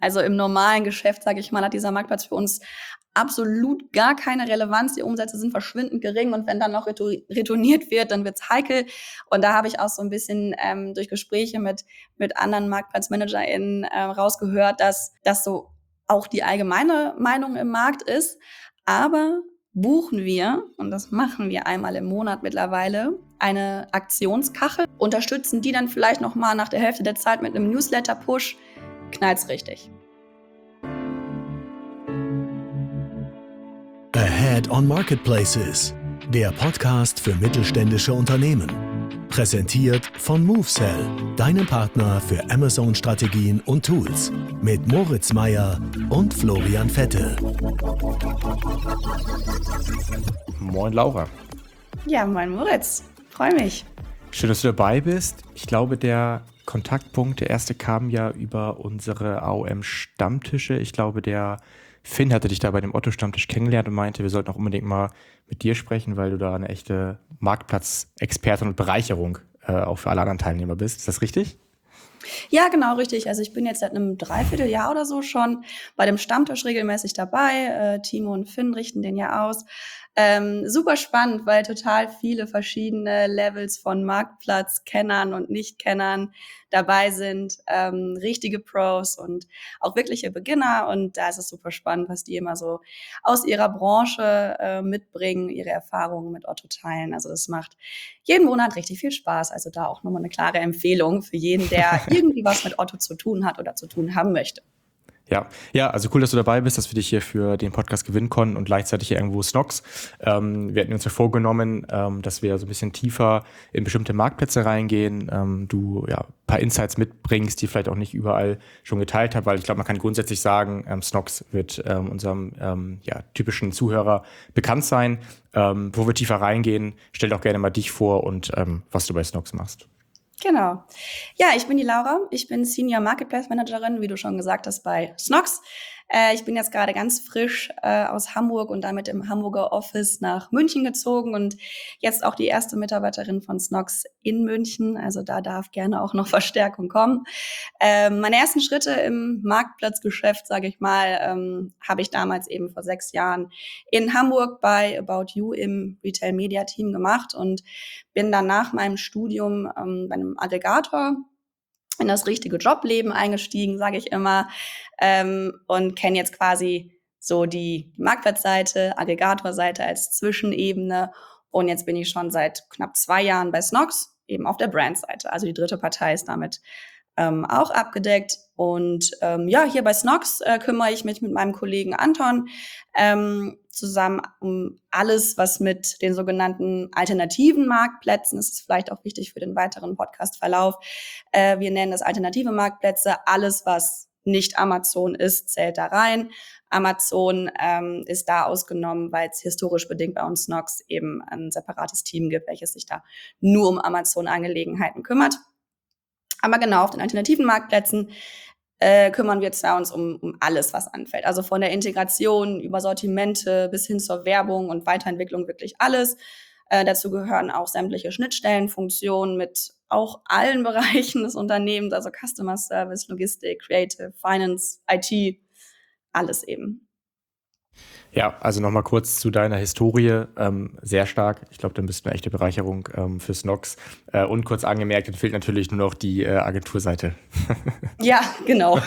Also im normalen Geschäft, sage ich mal, hat dieser Marktplatz für uns absolut gar keine Relevanz. Die Umsätze sind verschwindend gering und wenn dann noch retourniert wird, dann wird's heikel. Und da habe ich auch so ein bisschen durch Gespräche mit anderen MarktplatzmanagerInnen rausgehört, dass das so auch die allgemeine Meinung im Markt ist. Aber buchen wir, und das machen wir einmal im Monat mittlerweile, eine Aktionskachel, unterstützen die dann vielleicht noch mal nach der Hälfte der Zeit mit einem Newsletter-Push, knallt's richtig. Ahead on Marketplaces, der Podcast für mittelständische Unternehmen. Präsentiert von MoveSell, deinem Partner für Amazon-Strategien und Tools. Mit Moritz Meyer und Florian Vettel. Moin Laura. Ja, moin Moritz. Freue mich. Schön, dass du dabei bist. Ich glaube, der Kontaktpunkt, der erste kam ja über unsere AOM-Stammtische. Ich glaube, der Finn hatte dich da bei dem Otto-Stammtisch kennengelernt und meinte, wir sollten auch unbedingt mal mit dir sprechen, weil du da eine echte Marktplatzexpertin und Bereicherung auch für alle anderen Teilnehmer bist. Ist das richtig? Ja, genau, richtig. Also ich bin jetzt seit einem Dreivierteljahr oder so schon bei dem Stammtisch regelmäßig dabei. Timo und Finn richten den ja aus. Super spannend, weil total viele verschiedene Levels von Marktplatzkennern und Nicht-Kennern dabei sind. Richtige Pros und auch wirkliche Beginner. Und da ist es super spannend, was die immer so aus ihrer Branche mitbringen, ihre Erfahrungen mit Otto teilen. Also das macht jeden Monat richtig viel Spaß. Also da auch nochmal eine klare Empfehlung für jeden, der irgendwie was mit Otto zu tun hat oder zu tun haben möchte. Ja, also cool, dass du dabei bist, dass wir dich hier für den Podcast gewinnen konnten und gleichzeitig hier irgendwo Snox. Wir hatten uns ja vorgenommen, dass wir so ein bisschen tiefer in bestimmte Marktplätze reingehen. Du ja ein paar Insights mitbringst, die vielleicht auch nicht überall schon geteilt habe, weil ich glaube, man kann grundsätzlich sagen, Snox wird unserem typischen Zuhörer bekannt sein. Wo wir tiefer reingehen, stell doch gerne mal dich vor und was du bei Snox machst. Genau. Ja, ich bin die Laura. Ich bin Senior Marketplace Managerin, wie du schon gesagt hast, bei Snox. Ich bin jetzt gerade ganz frisch aus Hamburg und damit im Hamburger Office nach München gezogen und jetzt auch die erste Mitarbeiterin von Snox in München. Also da darf gerne auch noch Verstärkung kommen. Meine ersten Schritte im Marktplatzgeschäft, sage ich mal, habe ich damals eben vor 6 Jahren in Hamburg bei About You im Retail Media Team gemacht und bin dann nach meinem Studium bei einem Aggregator in das richtige Jobleben eingestiegen, sage ich immer, und kenne jetzt quasi so die Marktplatzseite, Aggregatorseite als Zwischenebene. Und jetzt bin ich schon seit knapp 2 Jahren bei Snox, eben auf der Brandseite. Also die dritte Partei ist damit auch abgedeckt. Und hier bei Snox kümmere ich mich mit meinem Kollegen Anton zusammen um alles, was mit den sogenannten alternativen Marktplätzen, das ist vielleicht auch wichtig für den weiteren Podcast-Verlauf, wir nennen das alternative Marktplätze, alles, was nicht Amazon ist, zählt da rein. Amazon ist da ausgenommen, weil es historisch bedingt bei uns Snox eben ein separates Team gibt, welches sich da nur um Amazon-Angelegenheiten kümmert. Aber genau, auf den alternativen Marktplätzen kümmern wir uns um alles, was anfällt. Also von der Integration über Sortimente bis hin zur Werbung und Weiterentwicklung, wirklich alles. Dazu gehören auch sämtliche Schnittstellenfunktionen mit auch allen Bereichen des Unternehmens, also Customer Service, Logistik, Creative, Finance, IT, alles eben. Ja, also nochmal kurz zu deiner Historie. Sehr stark. Ich glaube, dann bist du eine echte Bereicherung für Snox. Und kurz angemerkt, dann fehlt natürlich nur noch die Agenturseite. Ja, genau.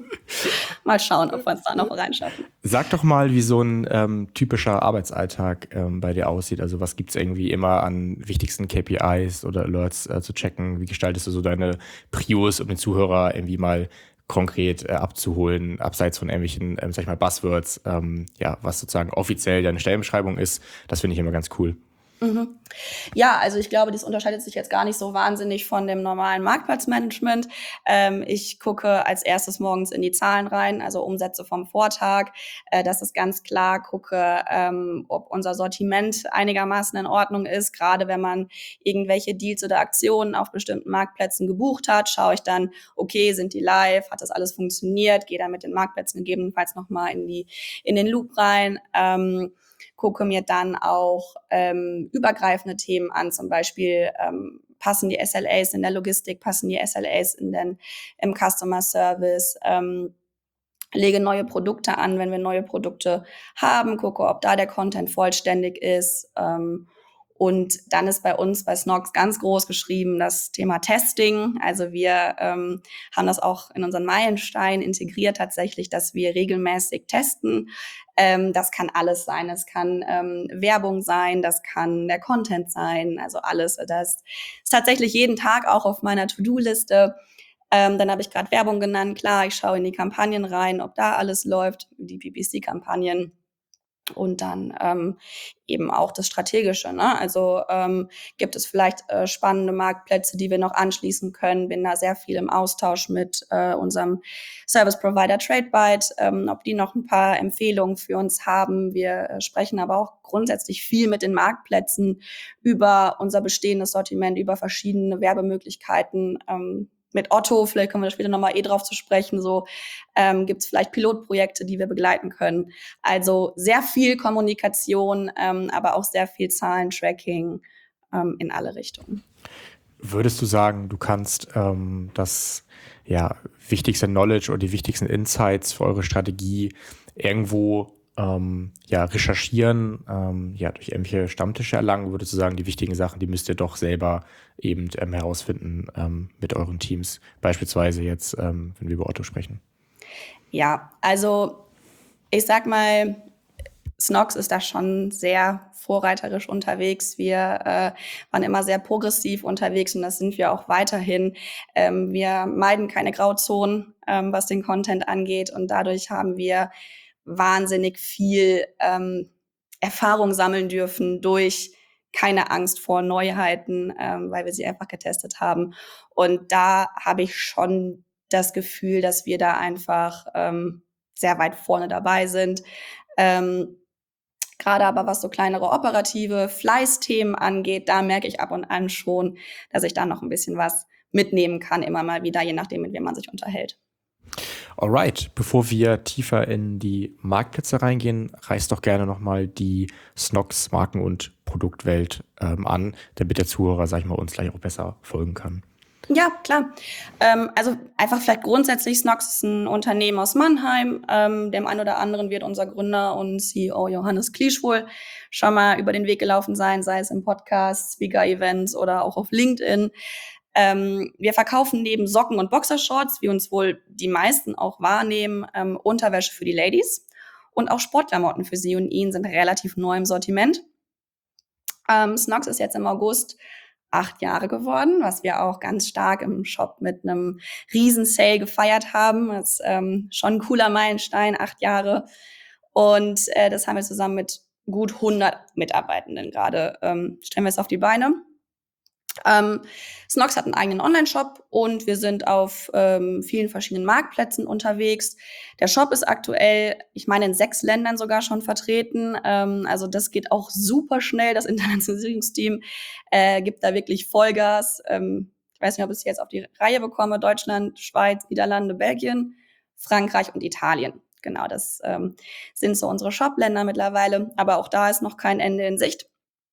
Mal schauen, ob wir uns da noch reinschaffen. Sag doch mal, wie so ein typischer Arbeitsalltag bei dir aussieht. Also was gibt's irgendwie immer an wichtigsten KPIs oder Alerts zu checken? Wie gestaltest du so deine Prios, um den Zuhörer irgendwie mal konkret abzuholen, abseits von irgendwelchen, sag ich mal, Buzzwords, was sozusagen offiziell deine Stellenbeschreibung ist? Das finde ich immer ganz cool. Mhm. Ja, also ich glaube, das unterscheidet sich jetzt gar nicht so wahnsinnig von dem normalen Marktplatzmanagement. Ich gucke als erstes morgens in die Zahlen rein, also Umsätze vom Vortag. Das ist ganz klar. Gucke, ob unser Sortiment einigermaßen in Ordnung ist. Gerade wenn man irgendwelche Deals oder Aktionen auf bestimmten Marktplätzen gebucht hat, schaue ich dann, okay, sind die live? Hat das alles funktioniert? Gehe dann mit den Marktplätzen gegebenenfalls nochmal in den Loop rein. Gucke mir dann auch übergreifende Themen an, zum Beispiel passen die SLAs in der Logistik, passen die SLAs im Customer Service, lege neue Produkte an, wenn wir neue Produkte haben, gucke, ob da der Content vollständig ist. Und dann ist bei uns bei Snox ganz groß geschrieben das Thema Testing. Also wir haben das auch in unseren Meilenstein integriert tatsächlich, dass wir regelmäßig testen. Das kann alles sein. Es kann Werbung sein, das kann der Content sein, also alles. Das ist tatsächlich jeden Tag auch auf meiner To-Do-Liste. Dann habe ich gerade Werbung genannt. Klar, ich schaue in die Kampagnen rein, ob da alles läuft, die PPC-Kampagnen. Und dann eben auch das Strategische, ne? Also gibt es vielleicht spannende Marktplätze, die wir noch anschließen können. Bin da sehr viel im Austausch mit unserem Service-Provider TradeByte, ob die noch ein paar Empfehlungen für uns haben. Wir sprechen aber auch grundsätzlich viel mit den Marktplätzen über unser bestehendes Sortiment, über verschiedene Werbemöglichkeiten. Mit Otto, vielleicht kommen wir da später nochmal drauf zu sprechen, so gibt es vielleicht Pilotprojekte, die wir begleiten können. Also sehr viel Kommunikation, aber auch sehr viel Zahlentracking in alle Richtungen. Würdest du sagen, du kannst das wichtigste Knowledge oder die wichtigsten Insights für eure Strategie irgendwo recherchieren, durch irgendwelche Stammtische erlangen? Würdest du sagen, die wichtigen Sachen, die müsst ihr doch selber eben herausfinden mit euren Teams? Beispielsweise jetzt, wenn wir über Otto sprechen. Ja, also ich sag mal, Snox ist da schon sehr vorreiterisch unterwegs. Wir waren immer sehr progressiv unterwegs und das sind wir auch weiterhin. Wir meiden keine Grauzonen, was den Content angeht und dadurch haben wir wahnsinnig viel Erfahrung sammeln dürfen durch keine Angst vor Neuheiten, weil wir sie einfach getestet haben. Und da habe ich schon das Gefühl, dass wir da einfach sehr weit vorne dabei sind. Gerade aber was so kleinere operative Fleißthemen angeht, da merke ich ab und an schon, dass ich da noch ein bisschen was mitnehmen kann, immer mal wieder, je nachdem, mit wem man sich unterhält. Alright, bevor wir tiefer in die Marktplätze reingehen, reiß doch gerne nochmal die Snox Marken- und Produktwelt an, damit der Zuhörer, sag ich mal, uns gleich auch besser folgen kann. Ja, klar. Also einfach vielleicht grundsätzlich, Snox ist ein Unternehmen aus Mannheim. Dem einen oder anderen wird unser Gründer und CEO Johannes Kliesch wohl schon mal über den Weg gelaufen sein, sei es im Podcast, Speaker-Events oder auch auf LinkedIn. Wir verkaufen neben Socken und Boxershorts, wie uns wohl die meisten auch wahrnehmen, Unterwäsche für die Ladies. Und auch Sportklamotten für sie und ihn sind relativ neu im Sortiment. Snox ist jetzt im August 8 Jahre geworden, was wir auch ganz stark im Shop mit einem Riesen-Sale gefeiert haben. Das ist schon ein cooler Meilenstein, 8 Jahre. Und das haben wir zusammen mit gut 100 Mitarbeitenden gerade, stellen wir es auf die Beine. Snox hat einen eigenen Online-Shop und wir sind auf vielen verschiedenen Marktplätzen unterwegs. Der Shop ist aktuell, ich meine, in 6 Ländern sogar schon vertreten. Also das geht auch super schnell. Das Internationalisierungsteam gibt da wirklich Vollgas. Ich weiß nicht, ob ich es jetzt auf die Reihe bekomme. Deutschland, Schweiz, Niederlande, Belgien, Frankreich und Italien. Genau, das sind so unsere Shop-Länder mittlerweile. Aber auch da ist noch kein Ende in Sicht.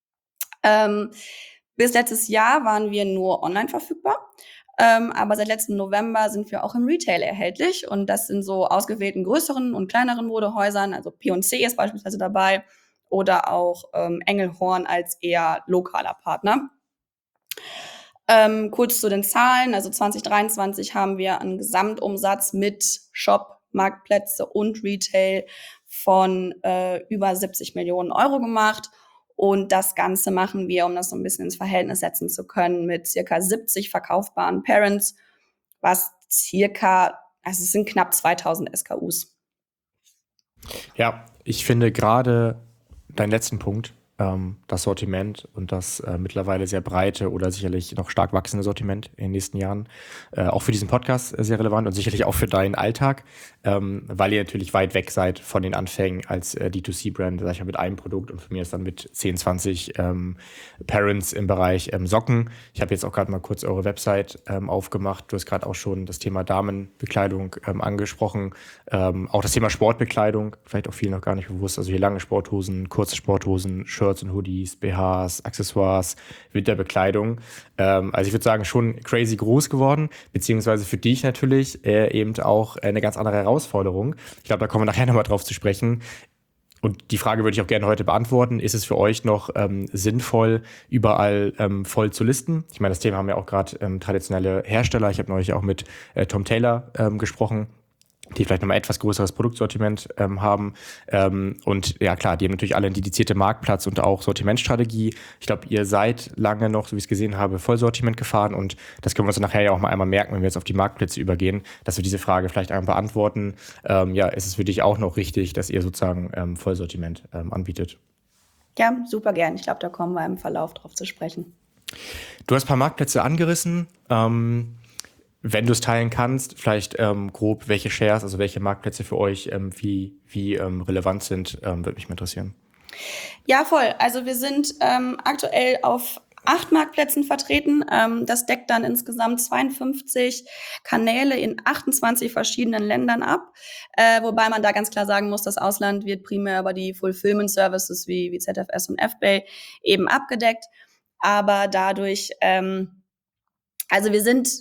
Bis letztes Jahr waren wir nur online verfügbar, aber seit letzten November sind wir auch im Retail erhältlich und das sind so ausgewählten größeren und kleineren Modehäusern, also P&C ist beispielsweise dabei oder auch Engelhorn als eher lokaler Partner. Kurz zu den Zahlen, also 2023 haben wir einen Gesamtumsatz mit Shop, Marktplätze und Retail von über 70 Millionen Euro gemacht. Und das Ganze machen wir, um das so ein bisschen ins Verhältnis setzen zu können, mit circa 70 verkaufbaren Parents, was es sind knapp 2000 SKUs. Ja, ich finde gerade deinen letzten Punkt, das Sortiment und das mittlerweile sehr breite oder sicherlich noch stark wachsende Sortiment in den nächsten Jahren, auch für diesen Podcast sehr relevant und sicherlich auch für deinen Alltag, weil ihr natürlich weit weg seid von den Anfängen als D2C-Brand, sag ich mal, mit einem Produkt und für mich ist dann mit 10, 20 Parents im Bereich Socken. Ich habe jetzt auch gerade mal kurz eure Website aufgemacht. Du hast gerade auch schon das Thema Damenbekleidung angesprochen. Auch das Thema Sportbekleidung, vielleicht auch vielen noch gar nicht bewusst. Also hier lange Sporthosen, kurze Sporthosen, Shirts, Shirts und Hoodies, BHs, Accessoires, Winterbekleidung. Also ich würde sagen, schon crazy groß geworden, beziehungsweise für dich natürlich eben auch eine ganz andere Herausforderung. Ich glaube, da kommen wir nachher nochmal drauf zu sprechen. Und die Frage würde ich auch gerne heute beantworten. Ist es für euch noch sinnvoll, überall voll zu listen? Ich meine, das Thema haben ja auch gerade traditionelle Hersteller. Ich habe neulich auch mit Tom Taylor gesprochen, die vielleicht nochmal etwas größeres Produktsortiment haben. Und ja klar, die haben natürlich alle einen dedizierten Marktplatz und auch Sortimentstrategie. Ich glaube, ihr seid lange noch, so wie ich es gesehen habe, Vollsortiment gefahren und das können wir uns dann nachher ja auch mal einmal merken, wenn wir jetzt auf die Marktplätze übergehen, dass wir diese Frage vielleicht einmal beantworten. Ja, ist es für dich auch noch richtig, dass ihr sozusagen Vollsortiment anbietet? Ja, super gern. Ich glaube, da kommen wir im Verlauf drauf zu sprechen. Du hast ein paar Marktplätze angerissen. Wenn du es teilen kannst, vielleicht grob, welche Shares, also welche Marktplätze für euch wie relevant sind, würde mich mal interessieren. Ja, voll. Also wir sind aktuell auf 8 Marktplätzen vertreten. Das deckt dann insgesamt 52 Kanäle in 28 verschiedenen Ländern ab. Wobei man da ganz klar sagen muss, das Ausland wird primär über die Fulfillment Services wie ZFS und FBay eben abgedeckt. Aber dadurch, also wir sind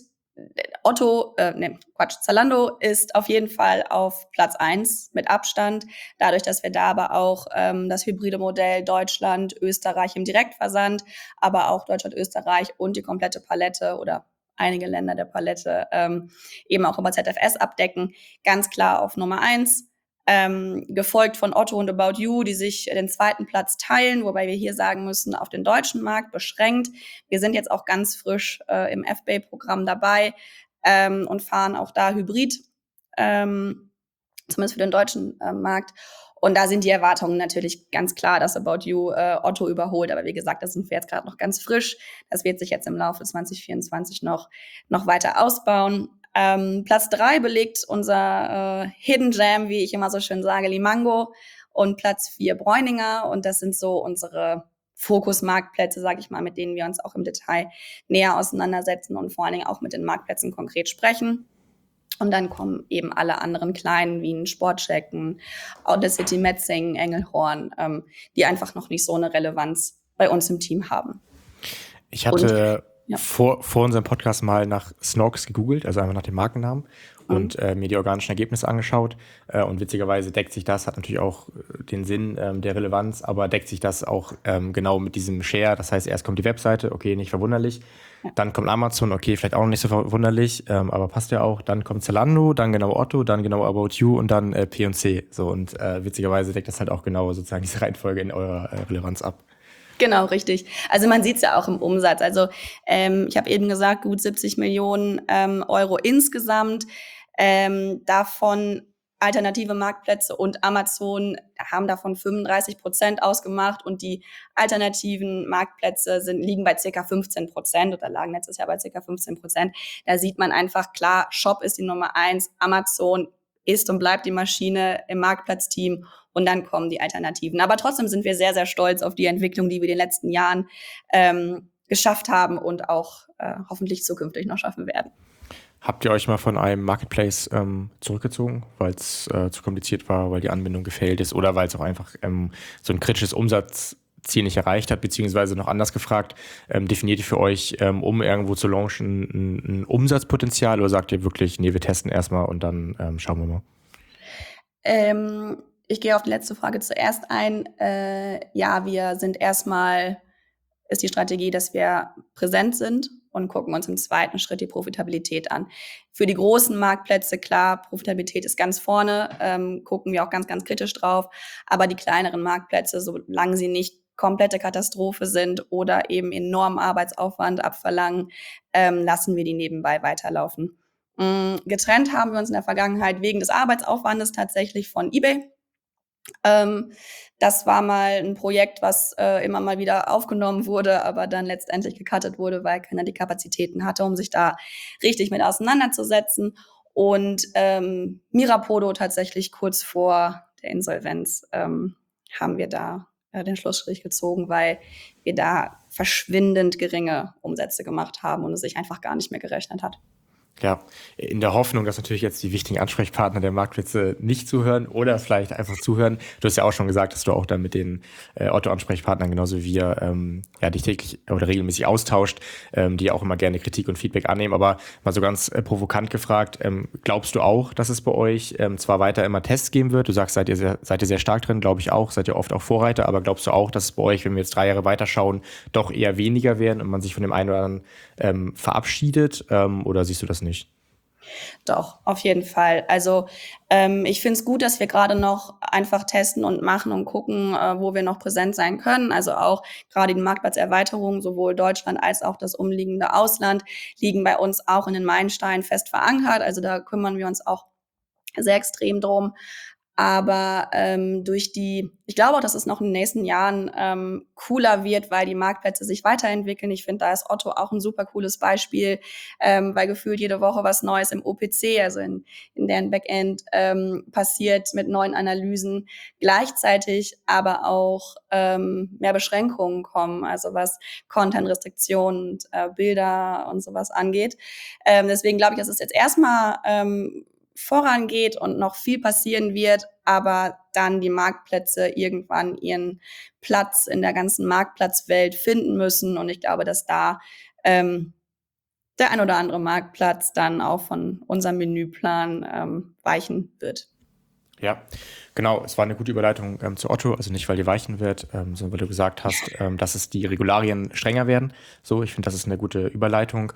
Zalando ist auf jeden Fall auf Platz 1 mit Abstand. Dadurch, dass wir da aber auch das hybride Modell Deutschland, Österreich im Direktversand, aber auch Deutschland, Österreich und die komplette Palette oder einige Länder der Palette eben auch über ZFS abdecken. Ganz klar auf Nummer 1. Gefolgt von Otto und About You, die sich den zweiten Platz teilen, wobei wir hier sagen müssen, auf den deutschen Markt beschränkt. Wir sind jetzt auch ganz frisch im FBay-Programm dabei und fahren auch da Hybrid, zumindest für den deutschen Markt. Und da sind die Erwartungen natürlich ganz klar, dass About You Otto überholt. Aber wie gesagt, da sind wir jetzt gerade noch ganz frisch. Das wird sich jetzt im Laufe 2024 noch weiter ausbauen. Platz 3 belegt unser Hidden Gem, wie ich immer so schön sage, Limango. Und Platz 4 Bräuninger. Und das sind so unsere Fokusmarktplätze, sage ich mal, mit denen wir uns auch im Detail näher auseinandersetzen und vor allen Dingen auch mit den Marktplätzen konkret sprechen. Und dann kommen eben alle anderen kleinen, wie ein Sportchecken, Audacity, Metzing, Engelhorn, die einfach noch nicht so eine Relevanz bei uns im Team haben. Ich hatte vor unserem Podcast mal nach Snox gegoogelt, also einfach nach dem Markennamen und mir die organischen Ergebnisse angeschaut. Und witzigerweise deckt sich das, hat natürlich auch den Sinn der Relevanz, aber deckt sich das auch genau mit diesem Share. Das heißt, erst kommt die Webseite, okay, nicht verwunderlich. Dann kommt Amazon, okay, vielleicht auch noch nicht so verwunderlich, aber passt ja auch. Dann kommt Zalando, dann genau Otto, dann genau About You und dann P&C. So, und witzigerweise deckt das halt auch genau sozusagen diese Reihenfolge in eurer Relevanz ab. Genau, richtig. Also man sieht es ja auch im Umsatz. Also ich habe eben gesagt, gut 70 Millionen Euro insgesamt. Davon alternative Marktplätze und Amazon haben davon 35% ausgemacht und die alternativen Marktplätze liegen bei ca. 15% oder lagen letztes Jahr bei ca. 15%. Da sieht man einfach klar, Shop ist die Nummer 1, Amazon ist und bleibt die Maschine im Marktplatzteam und dann kommen die Alternativen. Aber trotzdem sind wir sehr, sehr stolz auf die Entwicklung, die wir in den letzten Jahren geschafft haben und auch hoffentlich zukünftig noch schaffen werden. Habt ihr euch mal von einem Marketplace zurückgezogen, weil es zu kompliziert war, weil die Anbindung gefailt ist oder weil es auch einfach so ein kritisches Umsatzziel nicht erreicht hat, beziehungsweise noch anders gefragt, definiert ihr für euch, um irgendwo zu launchen, ein Umsatzpotenzial oder sagt ihr wirklich, nee, wir testen erstmal und dann schauen wir mal? Ich gehe auf die letzte Frage zuerst ein. Ja, wir sind erstmal, ist die Strategie, dass wir präsent sind und gucken uns im zweiten Schritt die Profitabilität an. Für die großen Marktplätze, klar, Profitabilität ist ganz vorne, gucken wir auch ganz, ganz kritisch drauf. Aber die kleineren Marktplätze, solange sie nicht komplette Katastrophe sind oder eben enormen Arbeitsaufwand abverlangen, lassen wir die nebenbei weiterlaufen. Getrennt haben wir uns in der Vergangenheit wegen des Arbeitsaufwandes tatsächlich von eBay. Das war mal ein Projekt, was immer mal wieder aufgenommen wurde, aber dann letztendlich gecuttet wurde, weil keiner die Kapazitäten hatte, um sich da richtig mit auseinanderzusetzen. Und Mirapodo tatsächlich kurz vor der Insolvenz haben wir da den Schlussstrich gezogen, weil wir da verschwindend geringe Umsätze gemacht haben und es sich einfach gar nicht mehr gerechnet hat. Ja, in der Hoffnung, dass natürlich jetzt die wichtigen Ansprechpartner der Marktplätze nicht zuhören oder vielleicht einfach zuhören. Du hast ja auch schon gesagt, dass du auch dann mit den Otto-Ansprechpartnern genauso wie wir dich täglich oder regelmäßig austauscht, die auch immer gerne Kritik und Feedback annehmen. Aber mal so ganz provokant gefragt, glaubst du auch, dass es bei euch zwar weiter immer Tests geben wird? Du sagst, seid ihr sehr stark drin, glaube ich auch, seid ihr oft auch Vorreiter, aber glaubst du auch, dass es bei euch, wenn wir jetzt 3 Jahre weiterschauen, doch eher weniger werden und man sich von dem einen oder anderen verabschiedet, oder siehst du das nicht? Doch, auf jeden Fall. Also ich finde es gut, dass wir gerade noch einfach testen und machen und gucken, wo wir noch präsent sein können. Also auch gerade die Marktplatzerweiterung, sowohl Deutschland als auch das umliegende Ausland, liegen bei uns auch in den Meilensteinen fest verankert. Also da kümmern wir uns auch sehr extrem drum. Aber ich glaube auch, dass es noch in den nächsten Jahren cooler wird, weil die Marktplätze sich weiterentwickeln. Ich finde, da ist Otto auch ein super cooles Beispiel, weil gefühlt jede Woche was Neues im OPC, also in deren Backend, passiert mit neuen Analysen. Gleichzeitig aber auch mehr Beschränkungen kommen, also was Content-Restriktionen und Bilder und sowas angeht. Deswegen glaube ich, dass es jetzt erstmal vorangeht und noch viel passieren wird, aber dann die Marktplätze irgendwann ihren Platz in der ganzen Marktplatzwelt finden müssen. Und ich glaube, dass da der ein oder andere Marktplatz dann auch von unserem Menüplan weichen wird. Ja, genau. Es war eine gute Überleitung zu Otto. Also nicht, weil die weichen wird, sondern weil du gesagt hast, dass es die Regularien strenger werden. So, ich finde, das ist eine gute Überleitung.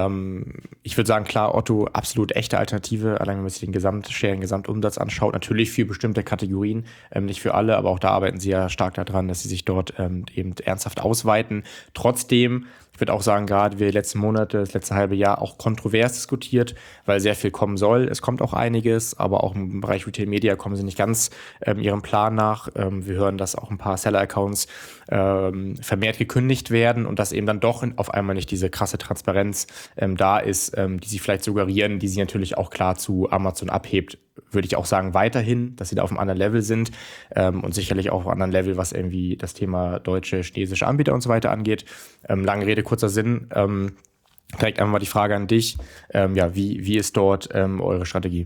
Ich würde sagen, klar, Otto, absolut echte Alternative. Allein wenn man sich den Gesamtshare, den Gesamtumsatz anschaut. Natürlich für bestimmte Kategorien, nicht für alle, aber auch da arbeiten sie ja stark daran, dass sie sich dort eben ernsthaft ausweiten. Trotzdem, ich würde auch sagen, gerade wir letzten Monate, das letzte halbe Jahr auch kontrovers diskutiert, weil sehr viel kommen soll. Es kommt auch einiges, aber auch im Bereich Retail Media kommen sie nicht ganz ihrem Plan nach. Wir hören, dass auch ein paar Seller-Accounts vermehrt gekündigt werden und dass eben dann doch auf einmal nicht diese krasse Transparenz da ist, die sie vielleicht suggerieren, die sie natürlich auch klar zu Amazon abhebt, würde ich auch sagen, weiterhin, dass sie da auf einem anderen Level sind und sicherlich auch auf einem anderen Level, was irgendwie das Thema deutsche, chinesische Anbieter und so weiter angeht. Lange Rede, kurzer Sinn. Direkt einmal die Frage an dich. Wie ist dort eure Strategie?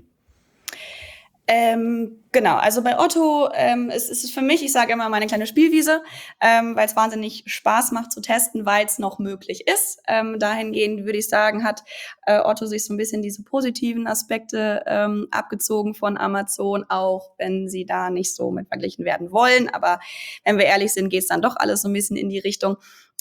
Genau, also bei Otto ist es für mich, ich sage immer, meine kleine Spielwiese, weil es wahnsinnig Spaß macht zu testen, weil es noch möglich ist. Dahingehend würde ich sagen, hat Otto sich so ein bisschen diese positiven Aspekte abgezogen von Amazon, auch wenn sie da nicht so mit verglichen werden wollen. Aber wenn wir ehrlich sind, geht es dann doch alles so ein bisschen in die Richtung.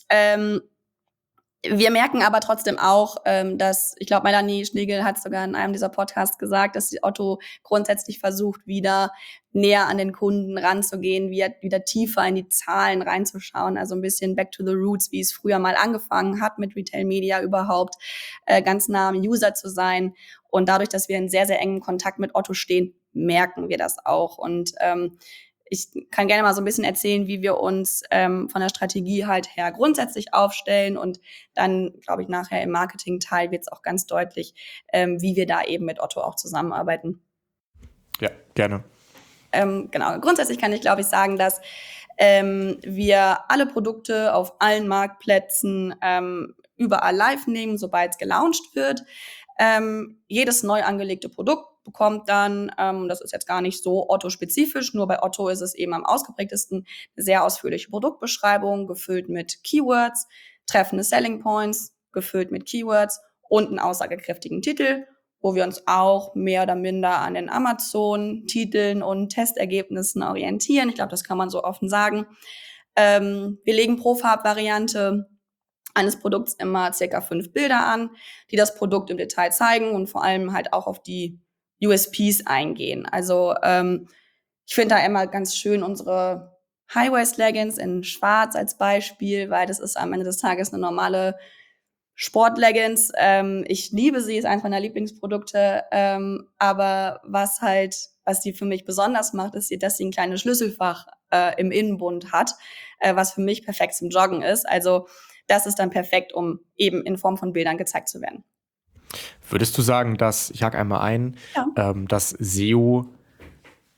Wir merken aber trotzdem auch, dass, ich glaube, Melanie Schlegel hat sogar in einem dieser Podcasts gesagt, dass Otto grundsätzlich versucht, wieder näher an den Kunden ranzugehen, wieder tiefer in die Zahlen reinzuschauen, also ein bisschen back to the roots, wie es früher mal angefangen hat mit Retail Media überhaupt, ganz nah am User zu sein. Und dadurch, dass wir in sehr, sehr engem Kontakt mit Otto stehen, merken wir das auch. Und ich kann gerne mal so ein bisschen erzählen, wie wir uns von der Strategie halt her grundsätzlich aufstellen und dann, glaube ich, nachher im Marketing-Teil wird es auch ganz deutlich, wie wir da eben mit Otto auch zusammenarbeiten. Ja, gerne. Genau, grundsätzlich kann ich, glaube ich, sagen, dass wir alle Produkte auf allen Marktplätzen überall live nehmen, sobald es gelauncht wird. Jedes neu angelegte Produkt bekommt dann, das ist jetzt gar nicht so Otto-spezifisch, nur bei Otto ist es eben am ausgeprägtesten, eine sehr ausführliche Produktbeschreibung, gefüllt mit Keywords, treffende Selling Points, gefüllt mit Keywords und einen aussagekräftigen Titel, wo wir uns auch mehr oder minder an den Amazon-Titeln und Testergebnissen orientieren. Ich glaube, das kann man so offen sagen. Wir legen pro Farbvariante eines Produkts immer circa 5 Bilder an, die das Produkt im Detail zeigen und vor allem halt auch auf die USPs eingehen. Also ich finde da immer ganz schön unsere High-Waist-Leggings in schwarz als Beispiel, weil das ist am Ende des Tages eine normale Sport-Leggings. Ich liebe sie, ist eines meiner Lieblingsprodukte. Aber was die für mich besonders macht, ist, dass sie ein kleines Schlüsselfach im Innenbund hat, was für mich perfekt zum Joggen ist. Also das ist dann perfekt, um eben in Form von Bildern gezeigt zu werden. Würdest du sagen, dass, ich hake einmal ein, Ja. dass SEO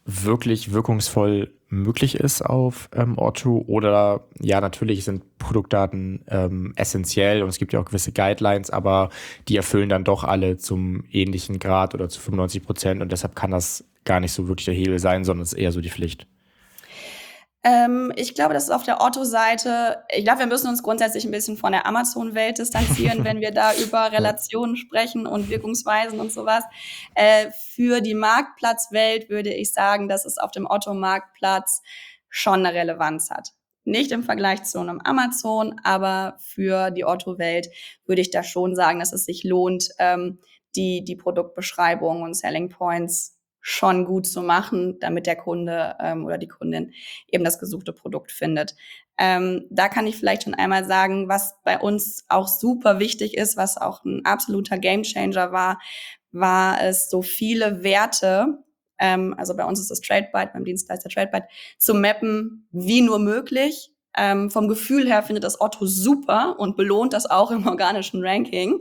wirklich wirkungsvoll möglich ist auf Otto, oder ja, natürlich sind Produktdaten essentiell und es gibt ja auch gewisse Guidelines, aber die erfüllen dann doch alle zum ähnlichen Grad oder zu 95% und deshalb kann das gar nicht so wirklich der Hebel sein, sondern es ist eher so die Pflicht. Ich glaube, das ist auf der Otto-Seite. Ich glaube, wir müssen uns grundsätzlich ein bisschen von der Amazon-Welt distanzieren, wenn wir da über Relationen sprechen und Wirkungsweisen und sowas. Für die Marktplatzwelt würde ich sagen, dass es auf dem Otto-Marktplatz schon eine Relevanz hat. Nicht im Vergleich zu einem Amazon, aber für die Otto-Welt würde ich da schon sagen, dass es sich lohnt, die Produktbeschreibung und Selling Points schon gut zu machen, damit der Kunde oder die Kundin eben das gesuchte Produkt findet. Da kann ich vielleicht schon einmal sagen, was bei uns auch super wichtig ist, was auch ein absoluter Gamechanger war es, so viele Werte, also bei uns ist das TradeByte, beim Dienstleister TradeByte, zu mappen, wie nur möglich. Vom Gefühl her findet das Otto super und belohnt das auch im organischen Ranking.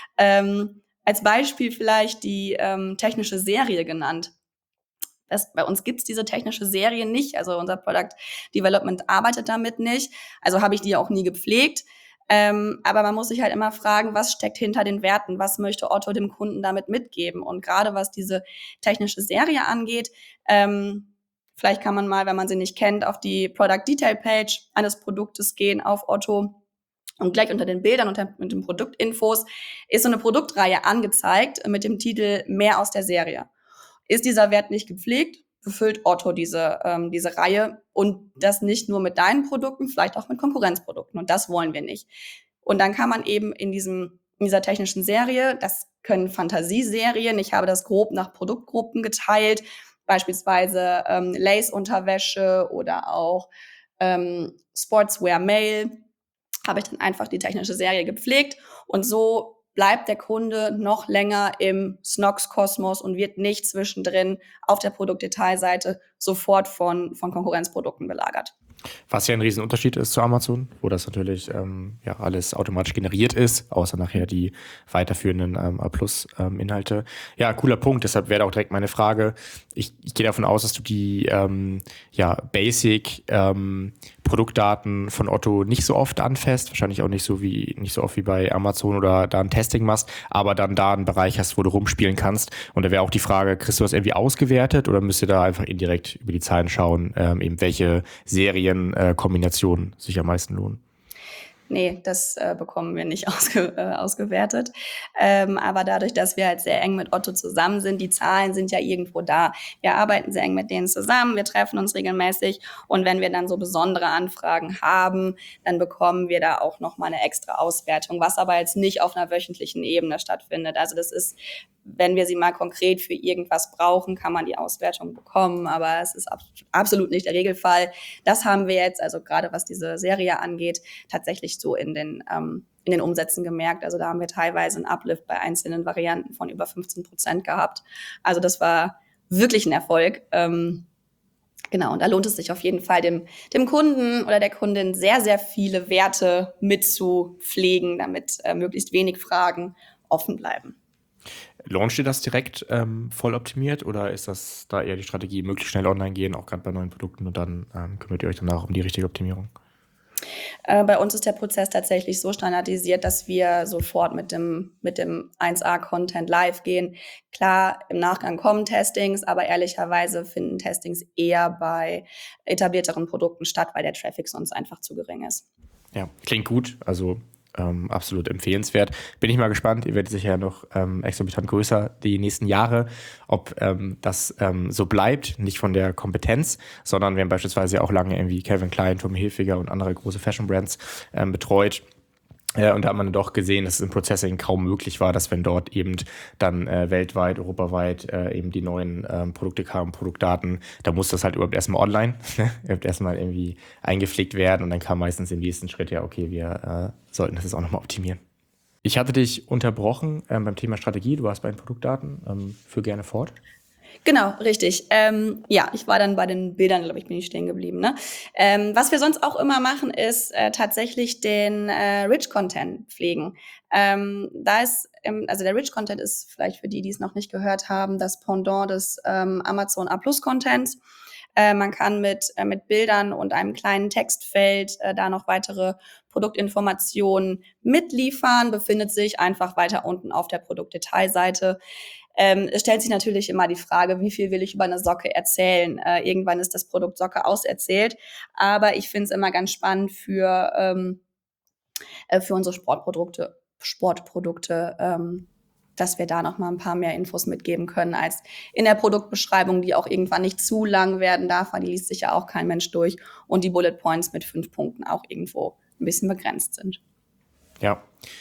Als Beispiel vielleicht die technische Serie genannt. Bei uns gibt's diese technische Serie nicht, also unser Product Development arbeitet damit nicht, also habe ich die auch nie gepflegt. Aber man muss sich halt immer fragen, was steckt hinter den Werten, was möchte Otto dem Kunden damit mitgeben? Und gerade was diese technische Serie angeht, vielleicht kann man mal, wenn man sie nicht kennt, auf die Product Detail Page eines Produktes gehen auf Otto. Und gleich unter den Bildern und mit den Produktinfos ist so eine Produktreihe angezeigt mit dem Titel Mehr aus der Serie. Ist dieser Wert nicht gepflegt, befüllt Otto diese Reihe und das nicht nur mit deinen Produkten, vielleicht auch mit Konkurrenzprodukten und das wollen wir nicht. Und dann kann man eben in dieser technischen Serie, das können Fantasieserien, ich habe das grob nach Produktgruppen geteilt, beispielsweise Lace-Unterwäsche oder auch Sportswear Male, habe ich dann einfach die technische Serie gepflegt und so bleibt der Kunde noch länger im Snox-Kosmos und wird nicht zwischendrin auf der Produktdetailseite sofort von Konkurrenzprodukten belagert. Was ja ein Riesenunterschied ist zu Amazon, wo das natürlich ja alles automatisch generiert ist, außer nachher die weiterführenden A+-Inhalte. Ja, cooler Punkt, deshalb wäre auch direkt meine Frage. Ich gehe davon aus, dass du die Basic Produktdaten von Otto nicht so oft anfasst, wahrscheinlich auch nicht so oft wie bei Amazon oder da ein Testing machst, aber dann da einen Bereich hast, wo du rumspielen kannst. Und da wäre auch die Frage, kriegst du das irgendwie ausgewertet oder müsst ihr da einfach indirekt über die Zahlen schauen, eben welche Serienkombinationen sich am meisten lohnen? Nee, das bekommen wir nicht ausgewertet. Aber dadurch, dass wir halt sehr eng mit Otto zusammen sind, die Zahlen sind ja irgendwo da. Wir arbeiten sehr eng mit denen zusammen, wir treffen uns regelmäßig und wenn wir dann so besondere Anfragen haben, dann bekommen wir da auch nochmal eine extra Auswertung, was aber jetzt nicht auf einer wöchentlichen Ebene stattfindet. Also das ist, wenn wir sie mal konkret für irgendwas brauchen, kann man die Auswertung bekommen, aber es ist absolut nicht der Regelfall. Das haben wir jetzt, also gerade was diese Serie angeht, tatsächlich so in den Umsätzen gemerkt. Also da haben wir teilweise einen Uplift bei einzelnen Varianten von über 15% gehabt. Also das war wirklich ein Erfolg. Genau, und da lohnt es sich auf jeden Fall, dem Kunden oder der Kundin sehr, sehr viele Werte mitzupflegen, damit möglichst wenig Fragen offen bleiben. Launcht ihr das direkt voll optimiert oder ist das da eher die Strategie, möglichst schnell online gehen, auch gerade bei neuen Produkten und dann kümmert ihr euch danach um die richtige Optimierung? Bei uns ist der Prozess tatsächlich so standardisiert, dass wir sofort mit dem 1A-Content live gehen. Klar, im Nachgang kommen Testings, aber ehrlicherweise finden Testings eher bei etablierteren Produkten statt, weil der Traffic sonst einfach zu gering ist. Ja, klingt gut. Also absolut empfehlenswert. Bin ich mal gespannt. Ihr werdet sicher noch exorbitant größer die nächsten Jahre, ob das so bleibt, nicht von der Kompetenz, sondern wir haben beispielsweise auch lange irgendwie Calvin Klein, Tommy Hilfiger und andere große Fashion-Brands betreut. Und da hat man doch gesehen, dass es im Processing kaum möglich war, dass wenn dort eben dann weltweit, europaweit eben die neuen Produkte kamen, Produktdaten, da muss das halt überhaupt erstmal online, überhaupt erstmal irgendwie eingepflegt werden und dann kam meistens im nächsten Schritt, ja okay, wir sollten das jetzt auch nochmal optimieren. Ich hatte dich unterbrochen beim Thema Strategie, du warst bei den Produktdaten, führ gerne fort. Genau, richtig. Ja, ich war dann bei den Bildern, glaube ich, bin ich stehen geblieben. Ne? Was wir sonst auch immer machen, ist tatsächlich den Rich Content pflegen. Da ist, also der Rich Content ist vielleicht für die, die es noch nicht gehört haben, das Pendant des Amazon A+ Contents. Man kann mit Bildern und einem kleinen Textfeld da noch weitere Produktinformationen mitliefern, befindet sich einfach weiter unten auf der Produktdetailseite. Es stellt sich natürlich immer die Frage, wie viel will ich über eine Socke erzählen? Irgendwann ist das Produkt Socke auserzählt, aber ich finde es immer ganz spannend für unsere Sportprodukte, dass wir da noch mal ein paar mehr Infos mitgeben können als in der Produktbeschreibung, die auch irgendwann nicht zu lang werden darf, weil die liest sich ja auch kein Mensch durch und die Bullet Points mit 5 Punkten auch irgendwo ein bisschen begrenzt sind. Ja.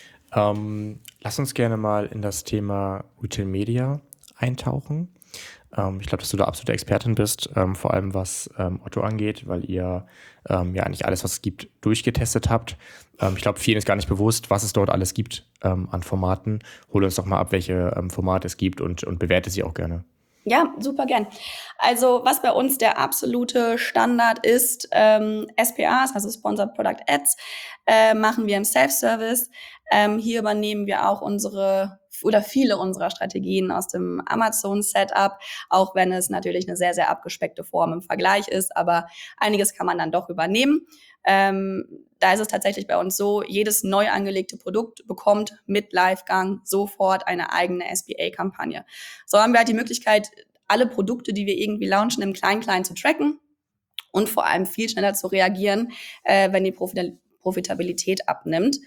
Lass uns gerne mal in das Thema Retail Media eintauchen. Ich glaube, dass du da absolute Expertin bist, vor allem was Otto angeht, weil ihr ja eigentlich alles, was es gibt, durchgetestet habt. Ich glaube, vielen ist gar nicht bewusst, was es dort alles gibt an Formaten. Hol uns doch mal ab, welche Formate es gibt und bewerte sie auch gerne. Ja, super gern. Also was bei uns der absolute Standard ist, SPAs, also Sponsored Product Ads, machen wir im Self-Service. Hier übernehmen wir auch viele unserer Strategien aus dem Amazon-Setup, auch wenn es natürlich eine sehr, sehr abgespeckte Form im Vergleich ist, aber einiges kann man dann doch übernehmen. Da ist es tatsächlich bei uns so, jedes neu angelegte Produkt bekommt mit Livegang sofort eine eigene SPA-Kampagne. So haben wir halt die Möglichkeit, alle Produkte, die wir irgendwie launchen, im Klein-Klein zu tracken und vor allem viel schneller zu reagieren, wenn die Profitabilität abnimmt.